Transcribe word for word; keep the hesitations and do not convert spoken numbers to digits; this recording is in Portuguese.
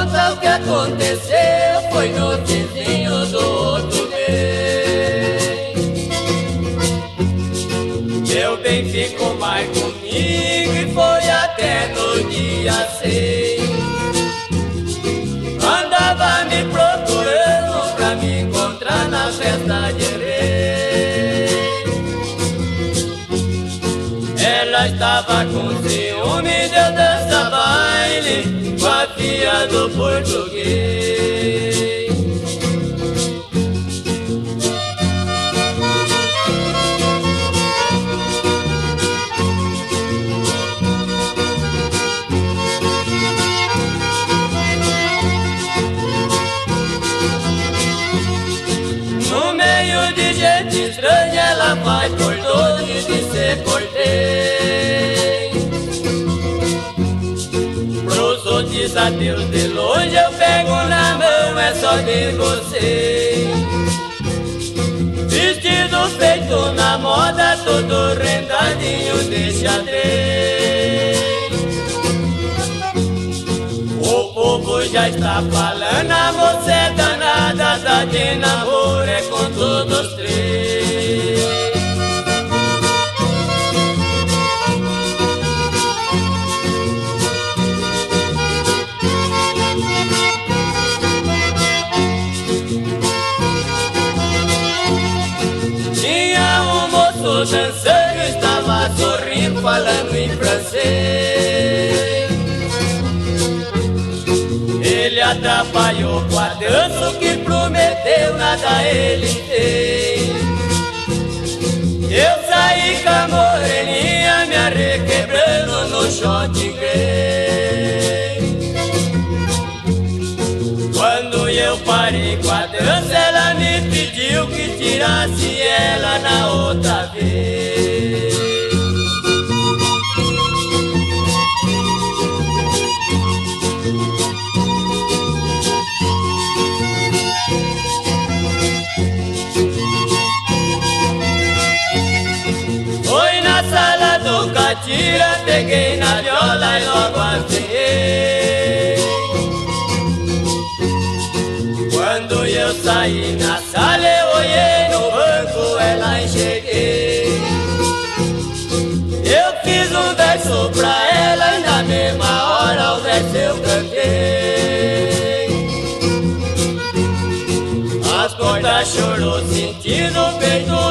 conta o que aconteceu, foi no vizinho do outro mês. Meu bem ficou mais comigo e foi até no dia seis. Andava me procurando pra me encontrar na festa de rei. Ela estava com ciúme de eu dançar baile com a filha do português. No meio de gente estranha ela vai por doce de ser cortês. Pros outros adeus de longe eu pego na mão, é só de você. Vestido feito na moda, todo rendadinho de xadrez. O povo já está falando, a moça é danada, tá de namoro é com todos três. Tinha um moço dançando, estava sorrindo, falando em francês. Ele atrapalhou com a dança, o que prometeu nada ele fez. Eu saí com a moreninha me arrequebrando no shot grey. Quando eu parei com a dança, ela me pediu que tirasse ela na outra vez. Foi na sala do catira, peguei na viola e logo afinhei. Quando eu saí na sala, eu olhei no banco, ela enxerguei. Eu fiz um verso pra ela e na mesma hora o verso eu cantei. As cordas chorou sentindo o peito